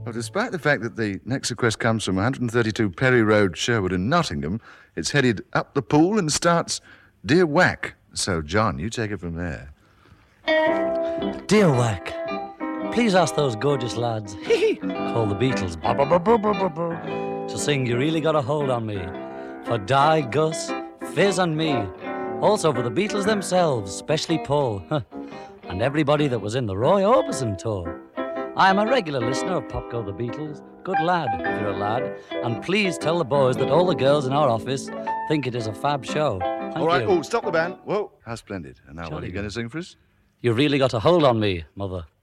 Well, despite the fact that the next request comes from 132 Perry Road, Sherwood in Nottingham, it's headed up the pool and starts Dear Whack. So, John, you take it from there. Dear Whack, please ask those gorgeous lads, call the Beatles, to sing You Really Got a Hold on Me, for Di, Gus, Fizz and me, also for the Beatles themselves, especially Paul, and everybody that was in the Roy Orbison tour. I am a regular listener of Pop Go the Beatles. Good lad, if you're a lad. And please tell the boys that all the girls in our office think it is a fab show. Thank All right, you. oh, stop the band. Whoa, how splendid. And now what are you Jolly going to sing for us? You really got a hold on me, Mother.